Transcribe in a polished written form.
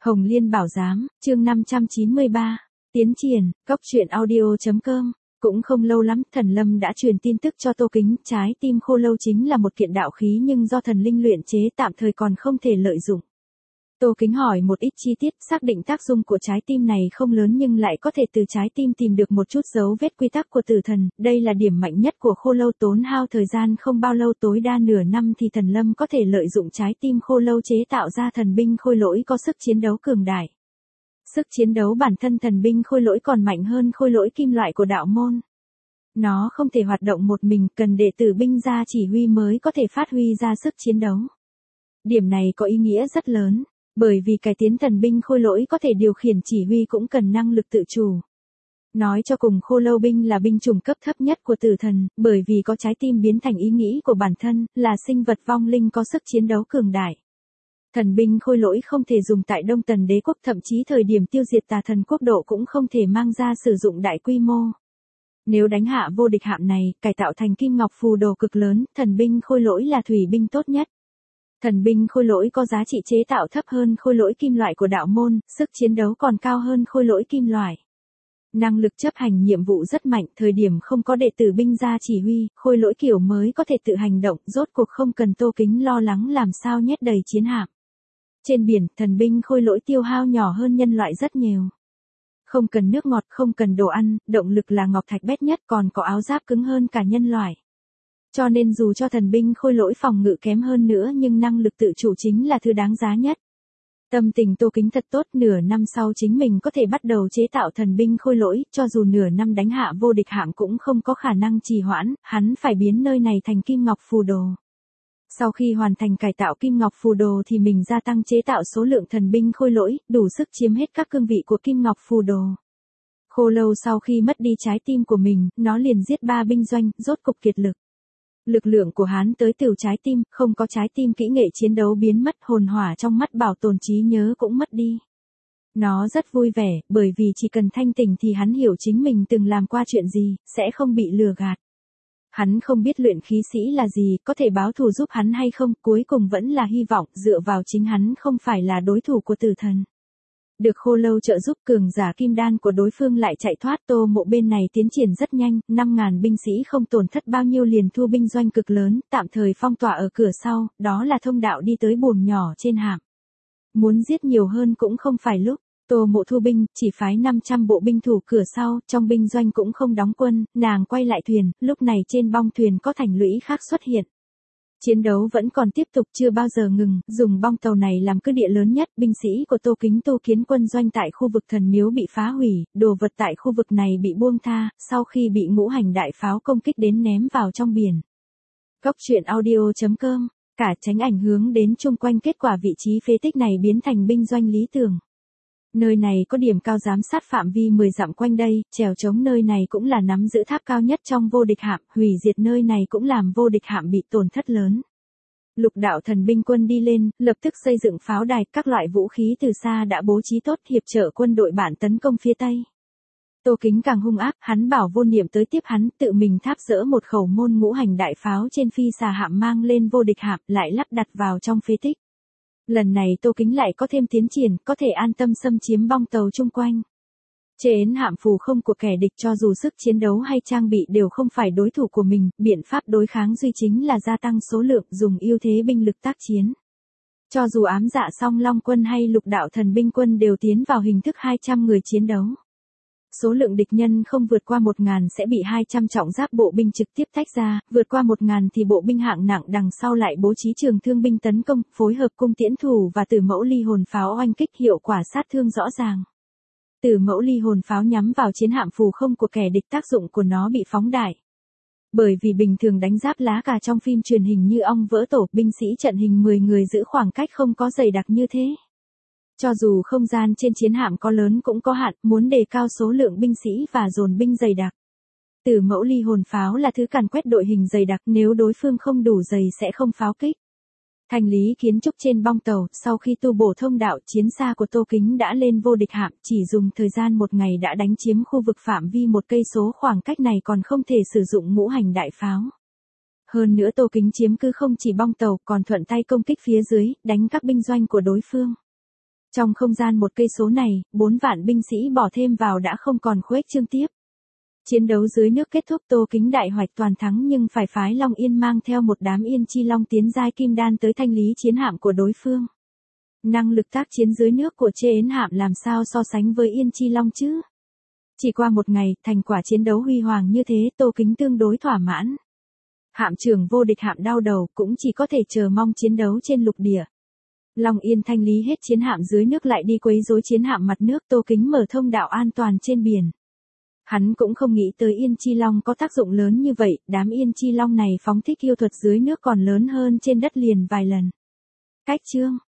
Hồng Liên Bảo Giám, chương 593. Tiến triển, cốc truyện audio.com. Cũng không lâu lắm, Thần Lâm đã truyền tin tức cho Tô Kính, trái tim khô lâu chính là một kiện đạo khí nhưng do thần linh luyện chế tạm thời còn không thể lợi dụng. Tô Kính hỏi một ít chi tiết, xác định tác dụng của trái tim này không lớn nhưng lại có thể từ trái tim tìm được một chút dấu vết quy tắc của tử thần, đây là điểm mạnh nhất của khô lâu, tốn hao thời gian không bao lâu, tối đa nửa năm thì Thần Lâm có thể lợi dụng trái tim khô lâu chế tạo ra thần binh khôi lỗi có sức chiến đấu cường đại. Sức chiến đấu bản thân thần binh khôi lỗi còn mạnh hơn khôi lỗi kim loại của đạo môn. Nó không thể hoạt động một mình, cần đệ tử binh gia chỉ huy mới có thể phát huy ra sức chiến đấu. Điểm này có ý nghĩa rất lớn, bởi vì cải tiến thần binh khôi lỗi có thể điều khiển chỉ huy cũng cần năng lực tự chủ. Nói cho cùng, khô lâu binh là binh chủng cấp thấp nhất của tử thần, bởi vì có trái tim biến thành ý nghĩ của bản thân, là sinh vật vong linh có sức chiến đấu cường đại. Thần binh khôi lỗi không thể dùng tại Đông Tần Đế quốc, thậm chí thời điểm tiêu diệt Tà Thần quốc độ cũng không thể mang ra sử dụng đại quy mô. Nếu đánh hạ vô địch hạm này, cải tạo thành kim ngọc phù đồ cực lớn, thần binh khôi lỗi là thủy binh tốt nhất. Thần binh khôi lỗi có giá trị chế tạo thấp hơn khôi lỗi kim loại của đạo môn, sức chiến đấu còn cao hơn khôi lỗi kim loại. Năng lực chấp hành nhiệm vụ rất mạnh, thời điểm không có đệ tử binh gia chỉ huy, khôi lỗi kiểu mới có thể tự hành động, rốt cuộc không cần Tô Kính lo lắng làm sao nhét đầy chiến hạm. Trên biển, thần binh khôi lỗi tiêu hao nhỏ hơn nhân loại rất nhiều. Không cần nước ngọt, không cần đồ ăn, động lực là ngọc thạch bét nhất, còn có áo giáp cứng hơn cả nhân loại. Cho nên dù cho thần binh khôi lỗi phòng ngự kém hơn nữa nhưng năng lực tự chủ chính là thứ đáng giá nhất. Tâm tình Tô Kính thật tốt, nửa năm sau chính mình có thể bắt đầu chế tạo thần binh khôi lỗi, cho dù nửa năm đánh hạ vô địch hạm cũng không có khả năng trì hoãn, hắn phải biến nơi này thành kim ngọc phù đồ. Sau khi hoàn thành cải tạo kim ngọc phù đồ thì mình gia tăng chế tạo số lượng thần binh khôi lỗi, đủ sức chiếm hết các cương vị của kim ngọc phù đồ. Khô lâu sau khi mất đi trái tim của mình, nó liền giết 3 binh doanh, rốt cục kiệt lực. Lực lượng của hắn tới từ trái tim, không có trái tim kỹ nghệ chiến đấu biến mất, hồn hỏa trong mắt bảo tồn trí nhớ cũng mất đi. Nó rất vui vẻ, bởi vì chỉ cần thanh tỉnh thì hắn hiểu chính mình từng làm qua chuyện gì, sẽ không bị lừa gạt. Hắn không biết luyện khí sĩ là gì, có thể báo thù giúp hắn hay không, cuối cùng vẫn là hy vọng, dựa vào chính hắn không phải là đối thủ của tử thần. Được khô lâu trợ giúp, cường giả kim đan của đối phương lại chạy thoát, Tô Mộ bên này tiến triển rất nhanh, 5.000 binh sĩ không tổn thất bao nhiêu liền thu binh doanh cực lớn, tạm thời phong tỏa ở cửa sau, đó là thông đạo đi tới buồng nhỏ trên hạm. Muốn giết nhiều hơn cũng không phải lúc. Tô Mộ thu binh, chỉ phái 500 bộ binh thủ cửa sau, trong binh doanh cũng không đóng quân, nàng quay lại thuyền, lúc này trên bong thuyền có thành lũy khác xuất hiện. Chiến đấu vẫn còn tiếp tục, chưa bao giờ ngừng, dùng bong tàu này làm cứ địa lớn nhất, binh sĩ của Tô Kính tu kiến quân doanh tại khu vực thần miếu bị phá hủy, đồ vật tại khu vực này bị buông tha, sau khi bị ngũ hành đại pháo công kích đến ném vào trong biển. Cốc truyện audio.com, cả tránh ảnh hướng đến chung quanh, kết quả vị trí phế tích này biến thành binh doanh lý tưởng. Nơi này có điểm cao giám sát phạm vi 10 dặm quanh đây, trèo chống nơi này cũng là nắm giữ tháp cao nhất trong vô địch hạm, hủy diệt nơi này cũng làm vô địch hạm bị tổn thất lớn. Lục đạo thần binh quân đi lên, lập tức xây dựng pháo đài, các loại vũ khí từ xa đã bố trí tốt, hiệp trợ quân đội bản tấn công phía Tây. Tô Kính càng hung ác, hắn bảo Vô Niệm tới tiếp hắn, tự mình tháp dỡ một khẩu môn ngũ hành đại pháo trên phi xà hạm mang lên vô địch hạm, lại lắp đặt vào trong phế tích. Lần này Tô Kính lại có thêm tiến triển, có thể an tâm xâm chiếm bong tàu chung quanh. Trên hạm phù không của kẻ địch, cho dù sức chiến đấu hay trang bị đều không phải đối thủ của mình, biện pháp đối kháng duy chính là gia tăng số lượng, dùng ưu thế binh lực tác chiến. Cho dù ám dạ song long quân hay lục đạo thần binh quân đều tiến vào hình thức 200 người chiến đấu. Số lượng địch nhân không vượt qua 1.000 sẽ bị 200 trọng giáp bộ binh trực tiếp tách ra, vượt qua 1.000 thì bộ binh hạng nặng đằng sau lại bố trí trường thương binh tấn công, phối hợp cung tiễn thủ và tử mẫu ly hồn pháo oanh kích, hiệu quả sát thương rõ ràng. Tử mẫu ly hồn pháo nhắm vào chiến hạm phù không của kẻ địch, tác dụng của nó bị phóng đại. Bởi vì bình thường đánh giáp lá cà trong phim truyền hình như ong vỡ tổ, binh sĩ trận hình 10 người giữ khoảng cách không có dày đặc như thế. Cho dù không gian trên chiến hạm có lớn cũng có hạn, muốn đề cao số lượng binh sĩ và dồn binh dày đặc. Tử mẫu ly hồn pháo là thứ càn quét đội hình dày đặc, nếu đối phương không đủ dày sẽ không pháo kích. Thành lý kiến trúc trên bong tàu, sau khi tu bổ thông đạo, chiến xa của Tô Kính đã lên vô địch hạm, chỉ dùng thời gian một ngày đã đánh chiếm khu vực phạm vi 1 cây số, khoảng cách này còn không thể sử dụng ngũ hành đại pháo. Hơn nữa Tô Kính chiếm cứ không chỉ bong tàu, còn thuận tay công kích phía dưới, đánh các binh doanh của đối phương. Trong không gian 1 cây số này, 4 vạn binh sĩ bỏ thêm vào đã không còn khuếch trương tiếp. Chiến đấu dưới nước kết thúc, Tô Kính đại hoạch toàn thắng nhưng phải phái Long Yên mang theo một đám Yên Chi Long tiến giai kim đan tới thanh lý chiến hạm của đối phương. Năng lực tác chiến dưới nước của Chê Yến hạm làm sao so sánh với Yên Chi Long chứ? Chỉ qua một ngày, thành quả chiến đấu huy hoàng như thế, Tô Kính tương đối thỏa mãn. Hạm trưởng vô địch hạm đau đầu cũng chỉ có thể chờ mong chiến đấu trên lục địa. Long Yên thanh lý hết chiến hạm dưới nước lại đi quấy rối chiến hạm mặt nước, Tô Kính mở thông đạo an toàn trên biển. Hắn cũng không nghĩ tới Yên Chi Long có tác dụng lớn như vậy, đám Yên Chi Long này phóng thích yêu thuật dưới nước còn lớn hơn trên đất liền vài lần. Cách chương